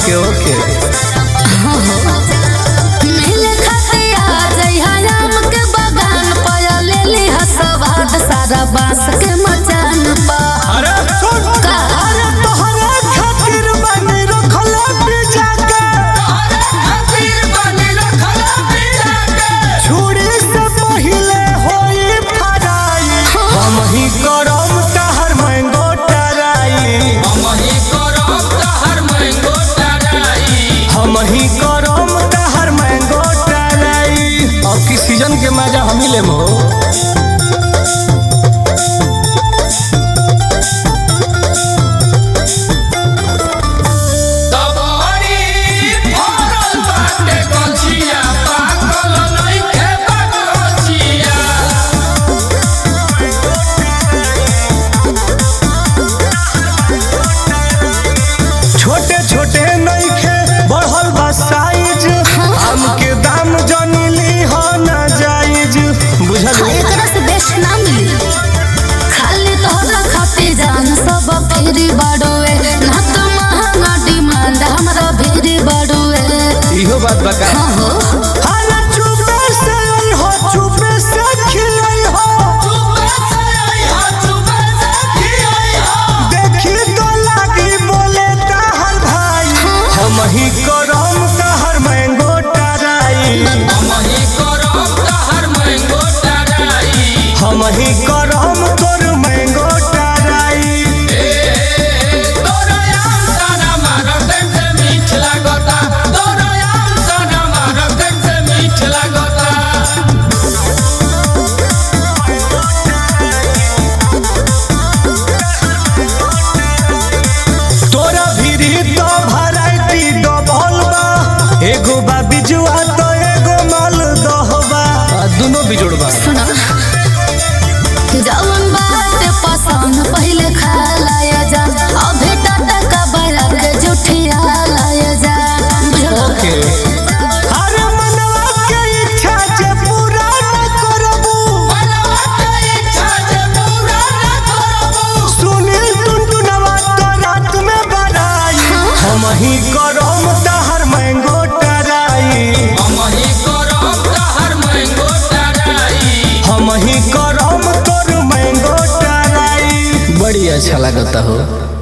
ओके ओके मिले खतिया जइहा आम के बगान पाया ले ली हसवाद सारा बांस के मचान पा। अरे सुन अरे तोहरे खातिर बनी रखला बिजा के छुरी से पहिले होई फराई हम ही करम तहर मैंगो टराई हम ही करम तहर मैंगो टराई। अब की सीजन के मजा हम ही लेम हो। छोटे छोटे नइखे बढ़ल बा साइज आम के दाम जनिली हो ना जायज बुझल एकरा से बेस्ट ना मिली खाली तोहरा खातिर जान सब फिरी बाड़ुए ना तो महंगा डिमांड हमरा फिरी बाड़ुए। इहो बात बका हो हां चुपे से आई हो चुपे से खिलाई हो देखी तो लागी बोले तहर भाई हम ही करम तहर मैंगो टराई हम ही करम तोर मैंगो टराई। तोरा भीरी तो वैरायटी डबल बा एगो बा बिजुआ तो एगो माल दहबा दोनों बिजोड़बा। सुना जवन बात पसंद पहले खा लाया जा अभी टाटा का बड़ा के जुठिया लाया जा ओके अरे मनवा के इच्छा जे पूरा न करबू सुनील टुनटुनवा तो रात में बड़ाई हम ही करम तहर मैंगो टराई हम ही करम तोर मैंगो टराई। बड़ी अच्छा लगता हो।